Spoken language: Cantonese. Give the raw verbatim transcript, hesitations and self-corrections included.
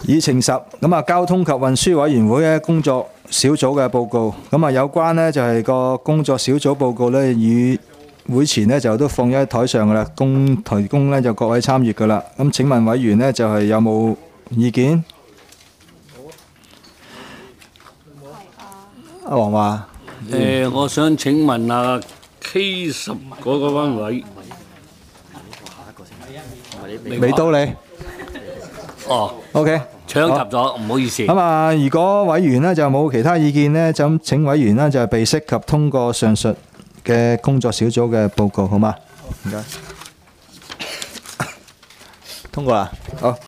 議程十咁啊，交通及運輸委員會嘅工作小組嘅報告，咁啊有關呢就係個工作小組報告呢，與會前呢就都放咗喺台上噶啦，供提供呢就各位參閱噶啦。咁請問委員呢就係有冇意見？阿黃話： 誒，我想請問下 K 十嗰個班委， 未到你哦 ，OK。 搶閘咗，唔好意思。 咁啊，如果委員呢就冇其他意見呢，就咁請委員呢就係被釋及通過上述嘅工作小組嘅報告，好嗎？唔該，通過啦，好。